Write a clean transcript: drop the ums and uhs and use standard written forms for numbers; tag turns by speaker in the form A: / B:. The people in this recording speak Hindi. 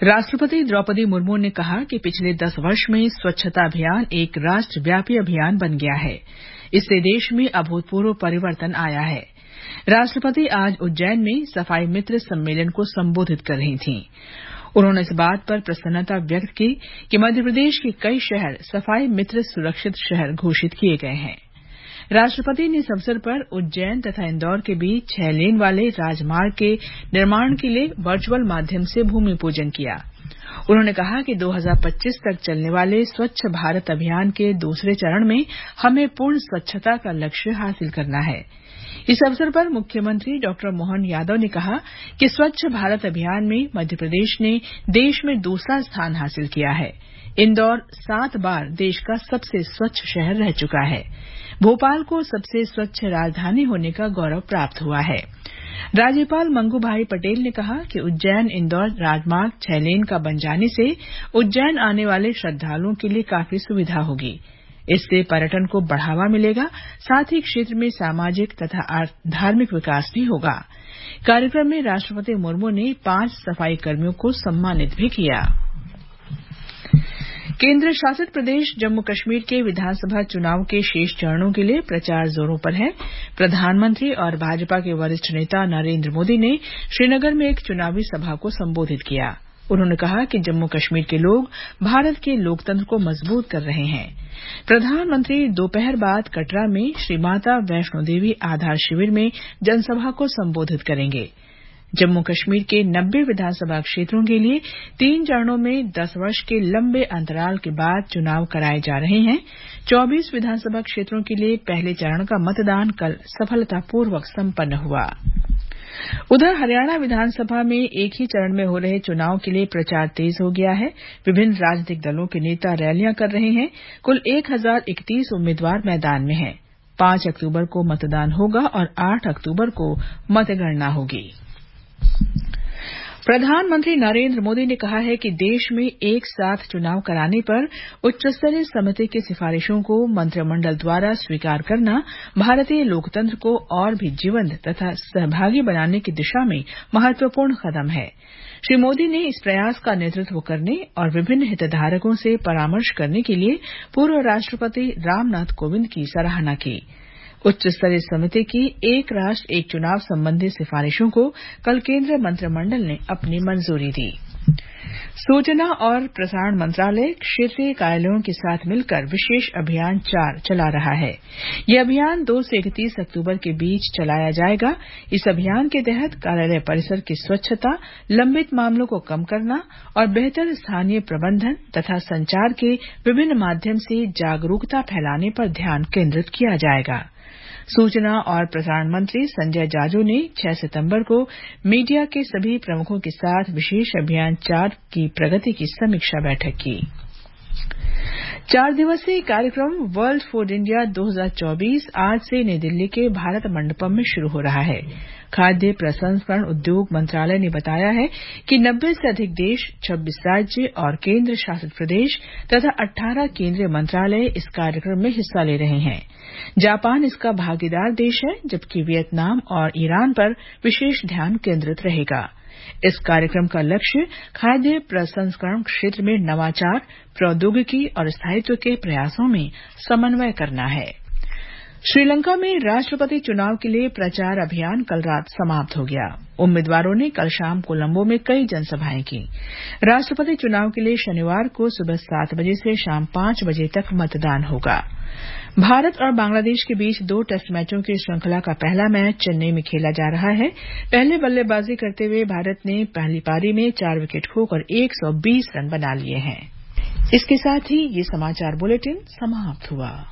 A: राष्ट्रपति द्रौपदी मुर्मू ने कहा कि पिछले 10 वर्ष में स्वच्छता अभियान एक राष्ट्रव्यापी अभियान बन गया है। इससे देश में अभूतपूर्व परिवर्तन आया है। राष्ट्रपति आज उज्जैन में सफाई मित्र सम्मेलन को संबोधित कर रही थीं। उन्होंने इस बात पर प्रसन्नता व्यक्त की कि मध्यप्रदेश के कई शहर सफाई मित्र सुरक्षित शहर घोषित किए गए हैं। राष्ट्रपति ने इस अवसर पर उज्जैन तथा इंदौर के बीच 6 लेन वाले राजमार्ग के निर्माण के लिए वर्चुअल माध्यम से भूमि पूजन किया। उन्होंने कहा कि 2025 तक चलने वाले स्वच्छ भारत अभियान के दूसरे चरण में हमें पूर्ण स्वच्छता का लक्ष्य हासिल करना है। इस अवसर पर मुख्यमंत्री डॉ मोहन यादव ने कहा कि स्वच्छ भारत अभियान में मध्यप्रदेश ने देश में दूसरा स्थान हासिल किया है। इंदौर 7 बार देश का सबसे स्वच्छ शहर रह चुका है। भोपाल को सबसे स्वच्छ राजधानी होने का गौरव प्राप्त हुआ है। राज्यपाल मंगू भाई पटेल ने कहा कि उज्जैन इंदौर राजमार्ग 6 लेन का बन जाने से उज्जैन आने वाले श्रद्धालुओं के लिए काफी सुविधा होगी। इससे पर्यटन को बढ़ावा मिलेगा, साथ ही क्षेत्र में सामाजिक तथा धार्मिक विकास भी होगा। कार्यक्रम में राष्ट्रपति मुर्मू ने 5 सफाई कर्मियों को सम्मानित भी किया। केंद्र शासित प्रदेश जम्मू कश्मीर के विधानसभा चुनाव के शेष चरणों के लिए प्रचार जोरों पर है। प्रधानमंत्री और भाजपा के वरिष्ठ नेता नरेंद्र मोदी ने श्रीनगर में एक चुनावी सभा को संबोधित किया। उन्होंने कहा कि जम्मू कश्मीर के लोग भारत के लोकतंत्र को मजबूत कर रहे हैं। प्रधानमंत्री दोपहर बाद कटरा में श्री माता वैष्णो देवी आधार शिविर में जनसभा को संबोधित करेंगे। जम्मू कश्मीर के 90 विधानसभा क्षेत्रों के लिए 3 चरणों में 10 वर्ष के लंबे अंतराल के बाद चुनाव कराए जा रहे हैं। 24 विधानसभा क्षेत्रों के लिए पहले चरण का मतदान कल सफलतापूर्वक संपन्न हुआ। उधर हरियाणा विधानसभा में एक ही चरण में हो रहे चुनाव के लिए प्रचार तेज हो गया है। विभिन्न राजनीतिक दलों के नेता रैलियां कर रहे हैं। कुल 1031 उम्मीदवार मैदान में हैं। 5 अक्टूबर को मतदान होगा और 8 अक्टूबर को मतगणना होगी। प्रधानमंत्री नरेंद्र मोदी ने कहा है कि देश में एक साथ चुनाव कराने पर उच्चस्तरीय समिति की सिफारिशों को मंत्रिमंडल द्वारा स्वीकार करना भारतीय लोकतंत्र को और भी जीवंत तथा सहभागी बनाने की दिशा में महत्वपूर्ण कदम है। श्री मोदी ने इस प्रयास का नेतृत्व करने और विभिन्न हितधारकों से परामर्श करने के लिए पूर्व राष्ट्रपति रामनाथ कोविंद की सराहना की। उच्च स्तरीय समिति की एक राष्ट्र एक चुनाव संबंधी सिफारिशों को कल केंद्रीय मंत्रिमंडल ने अपनी मंजूरी दी। सूचना और प्रसारण मंत्रालय क्षेत्रीय कार्यालयों के साथ मिलकर विशेष अभियान 4 चला रहा है। यह अभियान 2 से 31 अक्टूबर के बीच चलाया जाएगा। इस अभियान के तहत कार्यालय परिसर की स्वच्छता, लंबित मामलों को कम करना और बेहतर स्थानीय प्रबंधन तथा संचार के विभिन्न माध्यम से जागरूकता फैलाने पर ध्यान केंद्रित किया जाएगा। सूचना और प्रसारण मंत्री संजय जाजू ने 6 सितंबर को मीडिया के सभी प्रमुखों के साथ विशेष अभियान 4 की प्रगति की समीक्षा बैठक की। 4 दिवसीय कार्यक्रम वर्ल्ड फूड इंडिया 2024 आज से नई दिल्ली के भारत मंडपम में शुरू हो रहा है। खाद्य प्रसंस्करण उद्योग मंत्रालय ने बताया है कि 90 से अधिक देश, 26 राज्य और केंद्र शासित प्रदेश तथा 18 केंद्रीय मंत्रालय इस कार्यक्रम में हिस्सा ले रहे हैं। जापान इसका भागीदार देश है, जबकि वियतनाम और ईरान पर विशेष ध्यान केंद्रित रहेगा। इस कार्यक्रम का लक्ष्य खाद्य प्रसंस्करण क्षेत्र में नवाचार, प्रौद्योगिकी और स्थायित्व के प्रयासों में समन्वय करना है। श्रीलंका में राष्ट्रपति चुनाव के लिए प्रचार अभियान कल रात समाप्त हो गया। उम्मीदवारों ने कल शाम कोलंबो में कई जनसभाएं की। राष्ट्रपति चुनाव के लिए शनिवार को सुबह 7 बजे से शाम 5 बजे तक मतदान होगा। भारत और बांग्लादेश के बीच 2 टेस्ट मैचों की श्रृंखला का पहला मैच चेन्नई में खेला जा रहा है। पहले बल्लेबाजी करते हुए भारत ने पहली पारी में 4 विकेट खोकर 120 रन बना लिए हैं। इसके साथ ही ये समाचार बुलेटिन समाप्त हुआ।